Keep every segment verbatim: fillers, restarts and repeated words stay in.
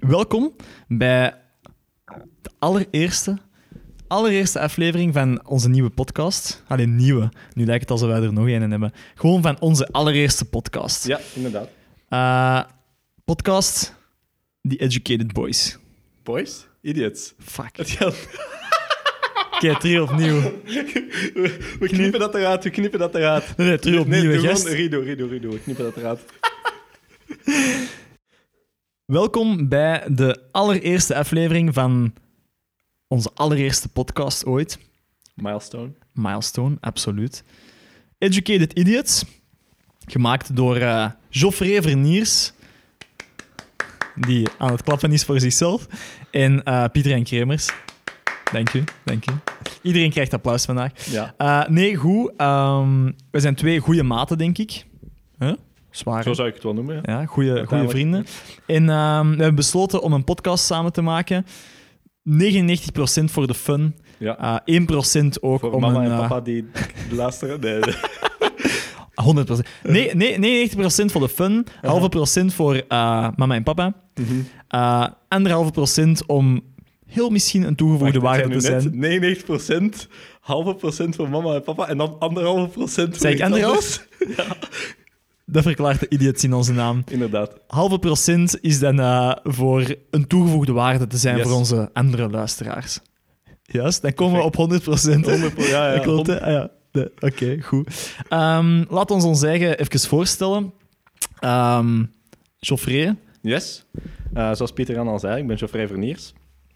Welkom bij de allereerste, allereerste aflevering van onze nieuwe podcast. Alleen nieuwe. Nu lijkt het alsof wij er nog een hebben. Gewoon van onze allereerste podcast. Ja, inderdaad. Uh, podcast The Educated Boys. Boys? Idiots. Fuck. Het gaat... Oké, okay, terug opnieuw. We, we knippen dat eruit, we knippen dat eruit. Nee, nee terug opnieuw, nee, gast. Rido, Rido, Rido. We knippen dat eruit. Welkom bij de allereerste aflevering van onze allereerste podcast ooit. Milestone. Milestone, absoluut. Educated Idiots. Gemaakt door uh, Geoffrey Verniers, die aan het klappen is voor zichzelf. En uh, Pieter en Kremers. Dank u, dank u. Iedereen krijgt applaus vandaag. Ja. Uh, nee, goed. Um, we zijn twee goede maten, denk ik. Huh? Zwaar. Zo zou ik het wel noemen, ja. Ja, goede, goede vrienden. En um, we hebben besloten om een podcast samen te maken. negenennegentig procent voor de fun. Ja. Uh, één procent ook voor om mama een... en Uh, papa die luisteren. Nee, nee. honderd procent. Nee, nee, negenennegentig procent voor de fun. Uh-huh. Halve procent voor uh, mama en papa. Mm-hmm. Uh, anderhalve procent om heel misschien een toegevoegde Wacht, waarde te zijn. negenennegentig procent, halve procent voor mama en papa en dan anderhalve procent voor Zeg ik anderhalf? Ja. Dat verklaart de idiots in onze naam. Inderdaad. Halve procent is dan uh, voor een toegevoegde waarde te zijn yes. voor onze andere luisteraars. Juist, dan komen Perfect. we op honderd procent. honderd procent, ja, ja. Klopt, hè? Ah, ja. Oké, okay, goed. Um, laat ons ons eigen even voorstellen. Um, Geoffrey. Yes. Uh, zoals Pieter al zei, ik ben Geoffrey Verniers.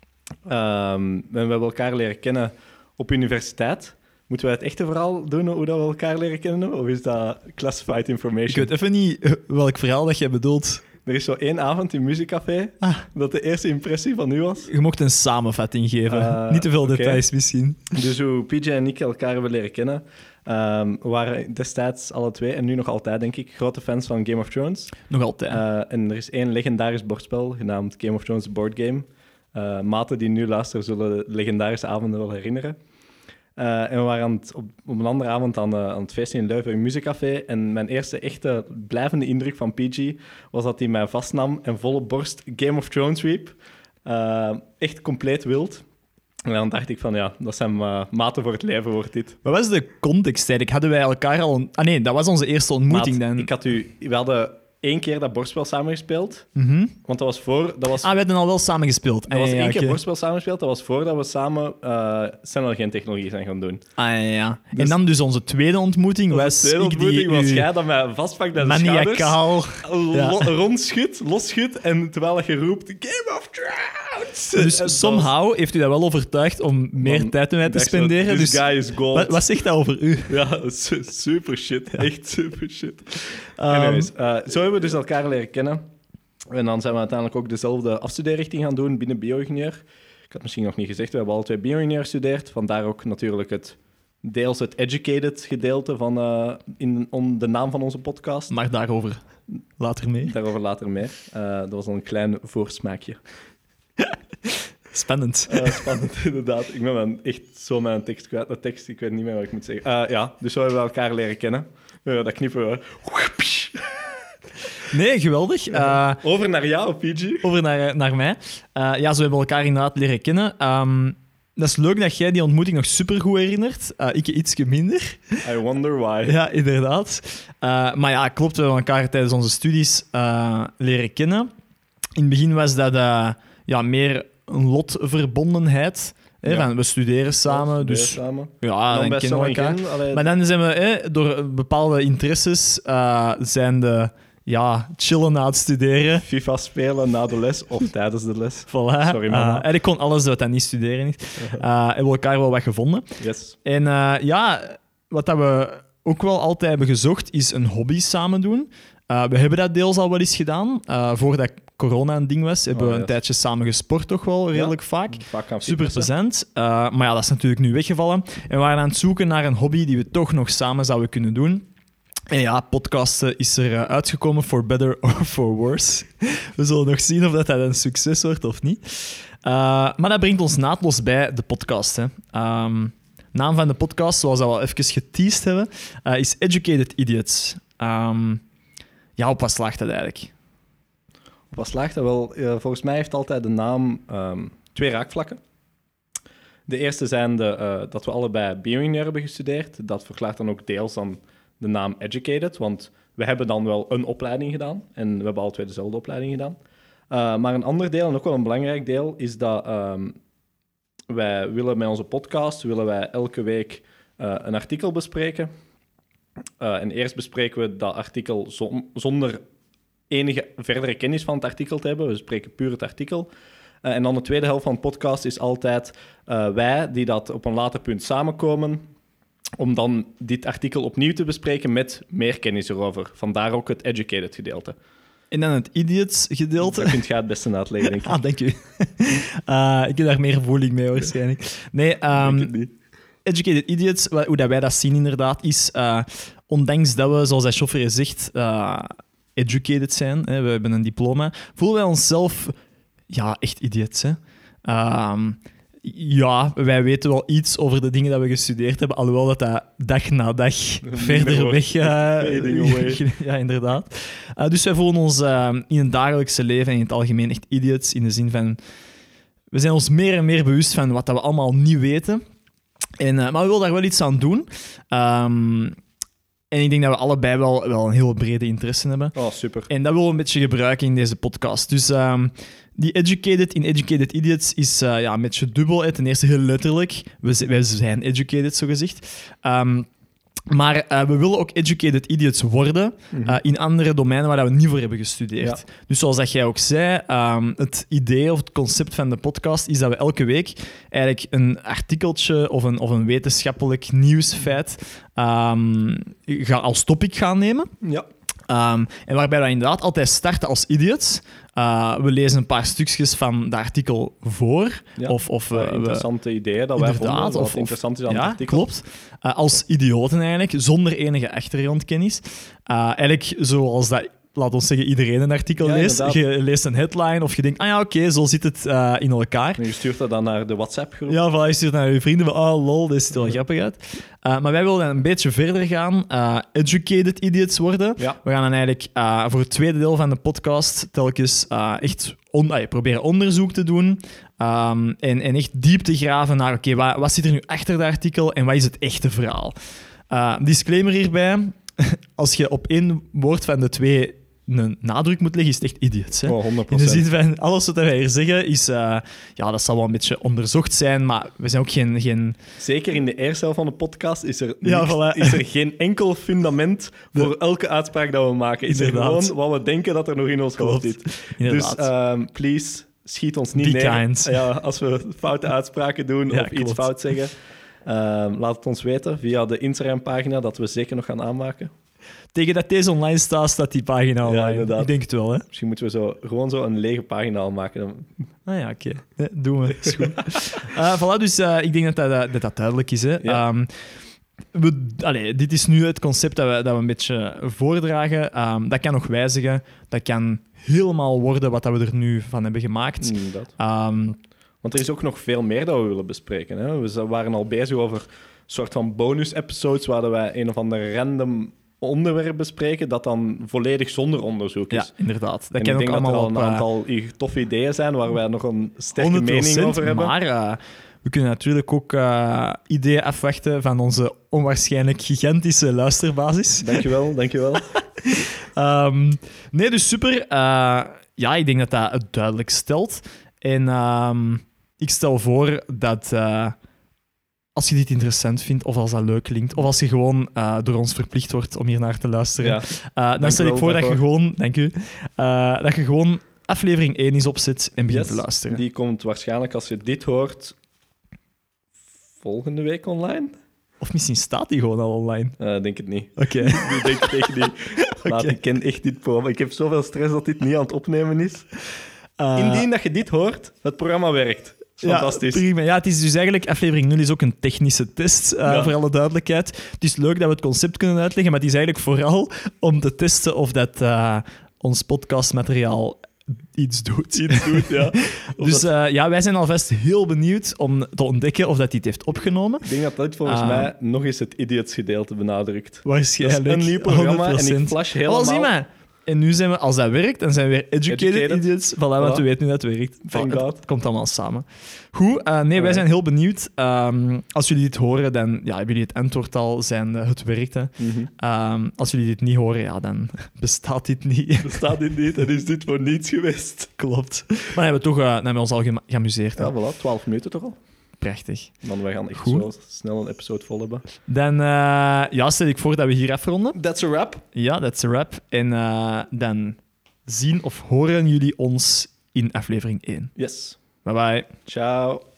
Um, we hebben elkaar leren kennen op universiteit. Moeten wij het echte verhaal doen, hoe dat we elkaar leren kennen? Of is dat classified information? Ik weet even niet welk verhaal dat jij bedoelt. Er is zo één avond in Muziekcafé ah. dat de eerste impressie van u was. Je mocht een samenvatting geven. Uh, niet te veel okay. details misschien. Dus hoe P J en ik elkaar hebben leren kennen. Um, we waren destijds alle twee, en nu nog altijd denk ik, grote fans van Game of Thrones. Nog altijd. Uh, en er is één legendarisch bordspel genaamd Game of Thrones Board Game. Uh, maten die nu luisteren zullen de legendarische avonden wel herinneren. Uh, en we waren aan het, op, op een andere avond aan, uh, aan het feesten in Leuven in Muziekcafé. En mijn eerste echte blijvende indruk van P G was dat hij mij vastnam en volle borst Game of Thrones riep. Uh, echt compleet wild. En dan dacht ik van ja, dat zijn uh, maten voor het leven, wordt dit. Wat was de context eigenlijk? Hadden wij elkaar al... On- ah nee, dat was onze eerste ontmoeting Maat, dan. Ik had u... We hadden één keer dat bordspel samengespeeld. Mm-hmm. Want dat was voor... Dat was, ah, we hadden al wel samengespeeld. Dat ah, was ja, één ja, keer okay. bordspel samengespeeld. Dat was voordat we samen uh, Snel Geen Technologie zijn gaan doen. Ah ja, ja. Dus, en dan dus onze tweede ontmoeting was... Onze tweede ontmoeting ik die, was jij dat mij vastpakt bij de maniacaal. schouders. Ja. Lo- rondschudt, losschudt. En terwijl je roept, Game of Thrones! Dus en somehow was... heeft u dat wel overtuigd om meer Man, tijd met mij te spenderen. This dus guy is gold. Wat, wat zegt dat over u? Ja, super shit. Ja. Echt super shit. Um, Anyways, uh, zo hebben we dus elkaar leren kennen. En dan zijn we uiteindelijk ook dezelfde afstudeerrichting gaan doen binnen bio-ingenieur. Ik had misschien nog niet gezegd, we hebben alle twee bio-ingenieur gestudeerd. Vandaar ook natuurlijk het deels het educated gedeelte van uh, in on, de naam van onze podcast. Maar daarover later meer. Daarover later meer. Uh, dat was al een klein voorsmaakje. Spannend. Uh, spannend, inderdaad. Ik ben mijn, echt zo mijn tekst kwijt. De tekst, ik weet niet meer wat ik moet zeggen. Uh, ja, dus zo hebben we elkaar leren kennen. Uh, dat knippen we. Nee, geweldig. Uh, over naar jou, P G. Over naar, naar mij. Uh, ja, zo hebben we elkaar inderdaad leren kennen. Um, dat is leuk dat jij die ontmoeting nog supergoed herinnert. Uh, ik ietsje minder. I wonder why. Ja, inderdaad. Uh, maar ja, klopt, we hebben elkaar tijdens onze studies uh, leren kennen. In het begin was dat uh, ja, meer een lotverbondenheid. Hè, ja. van, we studeren samen, ja, dus samen. ja, dan, dan kennen we elkaar. Geen, maar dan zijn we hè, door bepaalde interesses uh, zijn de ja, chillen na het studeren. FIFA spelen na de les of tijdens de les. Voilà. Sorry, mama. Uh, en ik kon alles wat dat niet studeren is. Uh, hebben we elkaar wel wat gevonden. Yes. En uh, ja, wat dat we ook wel altijd hebben gezocht, is een hobby samen doen. Uh, we hebben dat deels al wel eens gedaan. Uh, voordat corona een ding was, hebben oh, we een yes. tijdje samen gesport, toch wel redelijk ja, vaak. vaak Super plezant. Uh, maar ja, dat is natuurlijk nu weggevallen. En we waren aan het zoeken naar een hobby die we toch nog samen zouden kunnen doen. En ja, podcasten is er uh, uitgekomen, for better or for worse. We zullen nog zien of dat, dat een succes wordt of niet. Uh, maar dat brengt ons naadloos bij de podcast. Hè. Um, naam van de podcast, zoals we al even geteased hebben, uh, is Educated Idiots. Um, ja, op wat slaagt dat eigenlijk? Op wat slaagt dat wel? Uh, volgens mij heeft altijd de naam um, twee raakvlakken. De eerste zijn de, uh, dat we allebei bioingenieur hebben gestudeerd. Dat verklaart dan ook deels aan de naam Educated, want we hebben dan wel een opleiding gedaan en we hebben alle twee dezelfde opleiding gedaan. Uh, maar een ander deel, en ook wel een belangrijk deel, is dat um, wij willen met onze podcast willen wij elke week uh, een artikel bespreken. Uh, en eerst bespreken we dat artikel zon, zonder enige verdere kennis van het artikel te hebben. We bespreken puur het artikel. Uh, en dan de tweede helft van de podcast is altijd uh, wij die dat op een later punt samenkomen om dan dit artikel opnieuw te bespreken met meer kennis erover. Vandaar ook het educated gedeelte. En dan het idiots gedeelte. Dat kunt jij het beste uitleggen, denk ik. Ah, dank u. uh, ik heb daar meer voeling mee, waarschijnlijk. Nee, um, educated idiots, hoe dat wij dat zien inderdaad, is uh, ondanks dat we, zoals hij chauffeur zegt, uh, educated zijn, hè, we hebben een diploma, voelen wij onszelf ja, echt idiots. Hè. Um, ja, wij weten wel iets over de dingen dat we gestudeerd hebben, alhoewel dat dat dag na dag verder weg... Uh, ja, inderdaad. Uh, dus wij voelen ons uh, in het dagelijkse leven en in het algemeen echt idiots, in de zin van... We zijn ons meer en meer bewust van wat dat we allemaal niet weten. En, uh, maar we willen daar wel iets aan doen. Um, en ik denk dat we allebei wel, wel een heel brede interesse hebben. Oh, super. En dat willen we een beetje gebruiken in deze podcast. Dus... Um, Die educated in Educated Idiots is uh, ja, een beetje dubbel. Hè. Ten eerste heel letterlijk. We, wij zijn educated, zogezegd. Um, maar uh, we willen ook Educated Idiots worden mm-hmm. uh, in andere domeinen waar we niet voor hebben gestudeerd. Ja. Dus zoals dat jij ook zei, um, het idee of het concept van de podcast is dat we elke week eigenlijk een artikeltje of een, of een wetenschappelijk nieuwsfeit um, gaan, als topic gaan nemen. Ja. Um, en waarbij we inderdaad altijd starten als idiots. Uh, we lezen een paar stukjes van het artikel voor. Ja, of, of, uh, interessante we, ideeën dat wij vonden, wat of, interessant is aan ja, het artikel. Klopt. Uh, als idioten eigenlijk, zonder enige achtergrondkennis. Uh, eigenlijk zoals dat... Laat ons zeggen, iedereen een artikel ja, leest. Inderdaad. Je leest een headline of je denkt, ah ja, oké, okay, zo zit het uh, in elkaar. En je stuurt dat dan naar de WhatsApp-groep. Ja, voilà, je stuurt naar je vrienden van, oh lol, dit ziet er wel ja. grappig uit. Uh, maar wij willen een beetje verder gaan, uh, educated idiots worden. Ja. We gaan dan eigenlijk uh, voor het tweede deel van de podcast telkens uh, echt on- uh, proberen onderzoek te doen. Um, en, en echt diep te graven naar, oké, okay, wat, wat zit er nu achter dat artikel en wat is het echte verhaal? Uh, disclaimer hierbij, als je op één woord van de twee een nadruk moet leggen, is het echt idiots. Hè? Oh, honderd procent. In de zin van, alles wat wij hier zeggen, is... Uh, ja, dat zal wel een beetje onderzocht zijn, maar we zijn ook geen... geen... Zeker in de eerste helft van de podcast is er, niks, ja, voilà. is er geen enkel fundament voor de... elke uitspraak dat we maken. Is er gewoon wat we denken dat er nog in ons hoofd zit. Dus um, please, schiet ons niet Be neer. Kind. Ja, als we foute uitspraken doen ja, of klopt. iets fout zeggen. Um, laat het ons weten via de Instagram-pagina, dat we zeker nog gaan aanmaken. Tegen dat deze online staat, staat die pagina online. Ja, ik denk het wel, hè? Misschien moeten we zo, gewoon zo een lege pagina al maken. Ah ja, oké. Okay. Nee, doen we. Is goed. uh, voilà, dus uh, ik denk dat dat, dat, dat duidelijk is. Hè. Ja. Um, we, allee, dit is nu het concept dat we, dat we een beetje voordragen. Um, dat kan nog wijzigen. Dat kan helemaal worden wat we er nu van hebben gemaakt. Um, Want er is ook nog veel meer dat we willen bespreken. Hè? We waren al bezig over een soort van bonus-episodes waar wij een of ander random onderwerp bespreken dat dan volledig zonder onderzoek is. Ja, inderdaad. Dat en kan ik denk ook dat er allemaal al een op, aantal uh, toffe ideeën zijn waar wij nog een sterke mening over hebben. Maar uh, we kunnen natuurlijk ook uh, ideeën afwachten van onze onwaarschijnlijk gigantische luisterbasis. Dankjewel, dankjewel. um, nee, dus super. Uh, ja, ik denk dat dat het duidelijk stelt. En um, ik stel voor dat... Uh, als je dit interessant vindt, of als dat leuk klinkt, of als je gewoon uh, door ons verplicht wordt om hier naar te luisteren, ja. uh, dan stel ik voor dat je gewoon, dank u, uh, dat je gewoon aflevering één eens opzet en begint yes, te luisteren. Die komt waarschijnlijk, als je dit hoort, volgende week online. Of misschien staat die gewoon al online. Uh, denk het niet. Oké. Okay. Ik denk het echt niet. Laat, okay. Ik ken echt dit programma. Ik heb zoveel stress dat dit niet aan het opnemen is. Uh, Indien dat je dit hoort, het programma werkt. Fantastisch. Ja, prima. Ja, het is dus eigenlijk... Aflevering nul is ook een technische test, uh, ja. voor alle duidelijkheid. Het is leuk dat we het concept kunnen uitleggen, maar het is eigenlijk vooral om te testen of dat uh, ons podcastmateriaal iets doet. Iets doet, ja. Dus uh, ja, wij zijn alvast heel benieuwd om te ontdekken of dat dit heeft opgenomen. Ik denk dat dit volgens uh, mij nog eens het idiots gedeelte benadrukt. Waarschijnlijk. Dat is een nieuw programma honderd procent. En ik flash helemaal... Oh, zie maar. En nu zijn we, als dat werkt, dan zijn we weer educated, Educated. idiots. Voilà, want Voilà. we weten nu dat het werkt. Thank Het- God. Het komt allemaal samen. Goed, uh, nee, wij Alright. zijn heel benieuwd. Um, als jullie dit horen, dan ja, hebben jullie het antwoord al, zijn uh, het werkte. Mhm. Um, als jullie dit niet horen, ja, dan bestaat dit niet. Bestaat dit niet en is dit voor niets geweest. Klopt. Maar dan hebben we toch uh, dan hebben we ons al gema- geamuseerd. hè. Ja, voilà, twaalf minuten toch al. Prachtig. Dan we gaan echt Goed. zo snel een episode vol hebben. Dan uh, ja, stel ik voor dat we hier afronden. That's a wrap. Ja, that's a wrap. En uh, dan zien of horen jullie ons in aflevering één. Yes. Bye bye. Ciao.